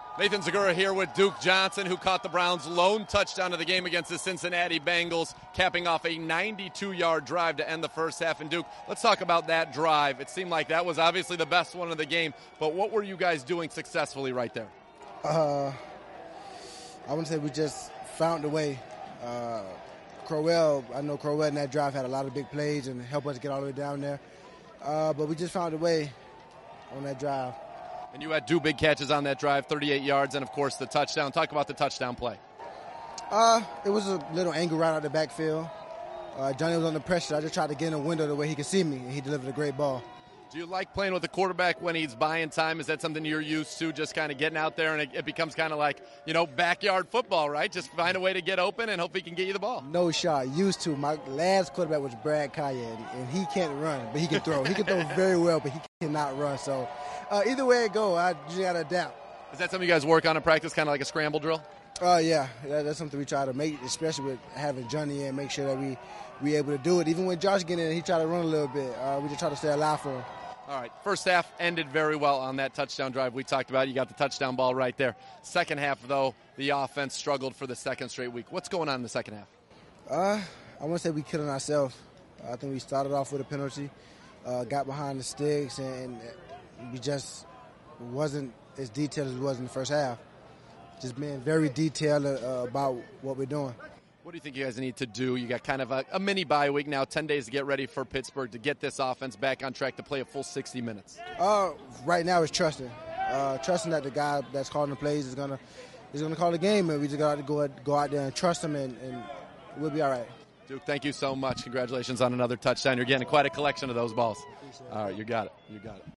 Nathan Zegura here with Duke Johnson, who caught the Browns' lone touchdown of the game against the Cincinnati Bengals, capping off a 92-yard drive to end the first half. And Duke, let's talk about that drive. It seemed like that was obviously the best one of the game, but what were you guys doing successfully right there? I want to say we just found a way. Crowell, I know Crowell in that drive had a lot of big plays and helped us get all the way down there. But we just found a way on that drive. And you had two big catches on that drive, 38 yards, and, of course, the touchdown. Talk about the touchdown play. It was a little angle right out the backfield. Johnny was under pressure. I just tried to get in a window the way he could see me, and he delivered a great ball. Do you like playing with the quarterback when he's buying time? Is that something you're used to, just kind of getting out there and it becomes kind of like, backyard football, right? Just find a way to get open and hope he can get you the ball. No shot. Used to. My last quarterback was Brad Kaya, and he can't run, but he can throw. He can throw very well, but he cannot run. So either way it go, I just got to adapt. Is that something you guys work on in practice, kind of like a scramble drill? Yeah. That's something we try to make, especially with having Johnny in, make sure that we able to do it. Even when Josh get in, he try to run a little bit. We just try to stay alive for him. All right, first half ended very well on that touchdown drive we talked about. You got the touchdown ball right there. Second half, though, the offense struggled for the second straight week. What's going on in the second half? I want to say we killing ourselves. I think we started off with a penalty, got behind the sticks, and we just wasn't as detailed as we was in the first half. Just being very detailed about what we're doing. What do you think you guys need to do? You got kind of a mini bye week now, 10 days to get ready for Pittsburgh to get this offense back on track to play a full 60 minutes. Right now it's trusting. Trusting that the guy that's calling the plays is gonna call the game, and we just got to go out there and trust him, and we'll be all right. Duke, thank you so much. Congratulations on another touchdown. You're getting quite a collection of those balls. All right, you got it.